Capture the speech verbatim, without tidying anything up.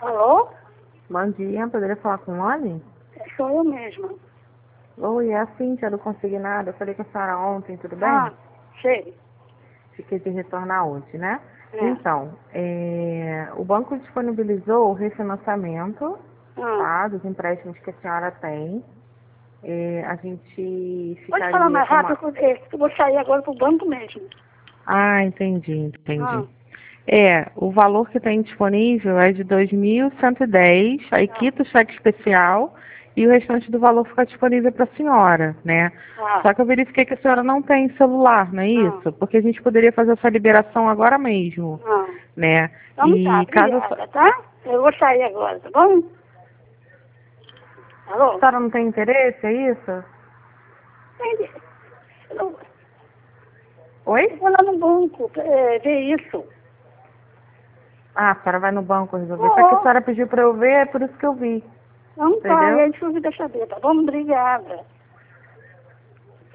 Alô? Bom dia, poderia falar com o Oni? Sou eu mesma. Oi, é a Cíntia do Consignado. Eu falei com a senhora ontem, tudo bem? Ah, sei. Fiquei de retornar hoje, né? É. Então, é, o banco disponibilizou o refinanciamento, Ah. tá, dos empréstimos que a senhora tem. É, a gente Pode ficaria falar mais com uma... rápido, porque eu vou sair agora pro banco mesmo. Ah, entendi, entendi. Ah. É, o valor que tem disponível é de dois mil cento e dez, aí Ah. quita o cheque especial e o restante do valor fica disponível para a senhora, né? Ah. Só que eu verifiquei que a senhora não tem celular, não é isso? Ah. Porque a gente poderia fazer essa liberação agora mesmo, Ah. né? Então tá, E caso a obrigada, tá? Eu vou sair agora, tá bom? Alô? senhora não tem interesse, é isso? Entendi. Eu não- Oi? eu vou lá no banco é, ver isso. Ah, a senhora vai no banco resolver. Só que a Oh, senhora pediu para eu ver, é por isso que eu vi. não tá, e Entendeu? aí deixa eu saber, tá bom? Obrigada.